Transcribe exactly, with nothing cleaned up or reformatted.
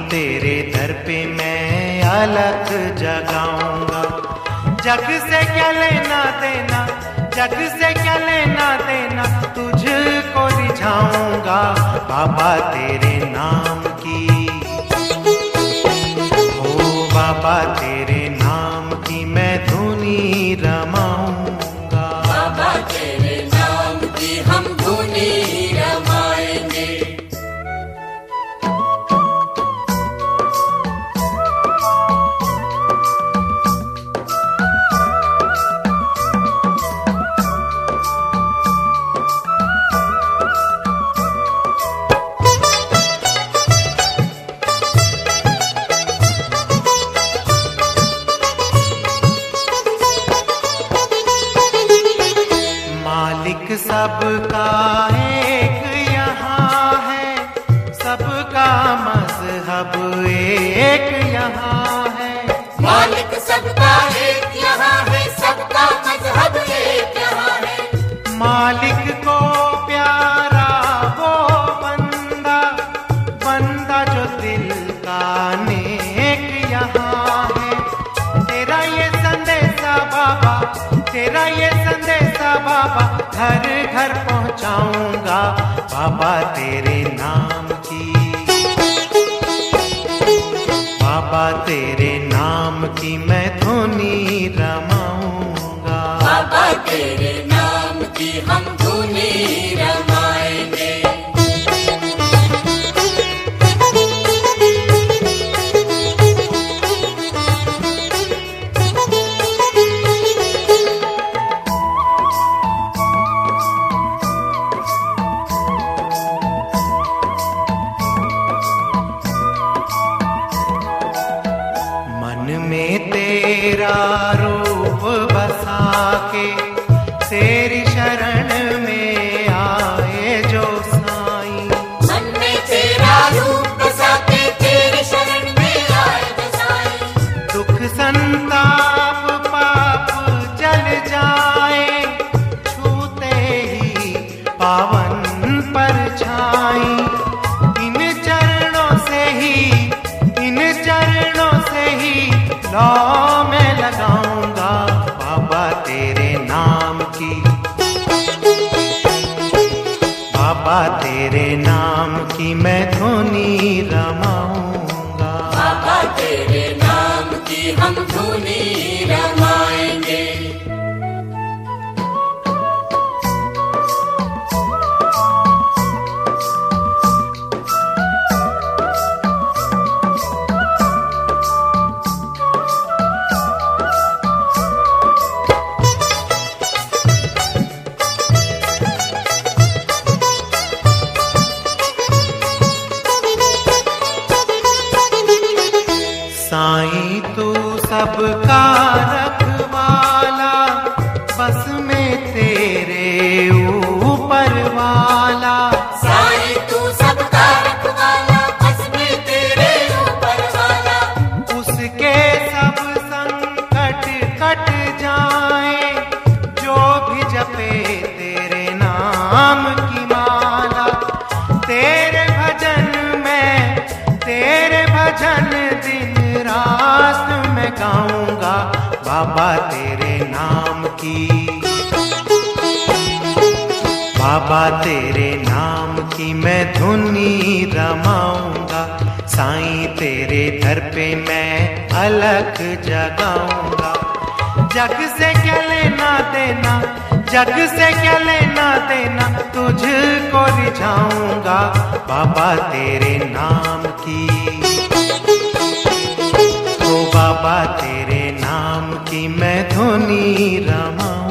तेरे दर पे मैं अलग जगाऊंगा। जग से क्या लेना देना, जग से क्या लेना देना, तुझको रिझाऊंगा बाबा तेरे नाम की। ओ बाबा तेरे नाम की मैं धुनी रमाऊंगा। बाबा तेरे नाम की हम धुनी रमाएंगे। मालिक सबका एक यहाँ है, सबका मजहब एक यहाँ है। मालिक सबका एक यहाँ है, सबका मजहब एक यहाँ है। मालिक को प्यारा वो बंदा, बंदा जो दिल का नेक यहाँ है। तेरा ये संदेशा बाबा, तेरा ये संदेशा बाबा घर घर पहुंचाऊंगा बाबा तेरे नाम की। बाबा तेरे नाम की मैं धुनी रमाऊंगा। बाबा तेरे नाम की हम धुनी रमाएंगे। में तेरा रूप बसा के, तेरी शरण में आए जो साईं। मन में तेरा रूप बसा के, तेरी शरण में आए जो साईं। दुख संताप पाप जल जाए, छूते ही पावन परछाई। इन चरणों से ही, इन चरणों से ही लौ मैं लगाऊंगा बाबा तेरे नाम की। बाबा तेरे नाम की मैं धुनी रमाऊंगा। बाबा तेरे नाम की हम धुनी रमाएंगे। साईं तू सबका रखवाला, बस में तेरे ऊपर वाला। साईं तू सबका रखवाला, बस में तेरे ऊपर वाला। उसके सब संकट कट जाए, जो भी जपे तेरे नाम की माला। तेरे भजन में, तेरे भजन दिन रात में गाऊंगा बाबा तेरे नाम की। बाबा तेरे नाम की मैं धुनी रमाऊंगा। साईं तेरे दर पे मैं अलग जगाऊंगा। जग से क्या लेना देना, जग से क्या लेना देना, तुझको रिझाऊंगा बाबा तेरे नाम की। ओ बाबा तेरे नाम की मैं धुनी रमाऊंगा।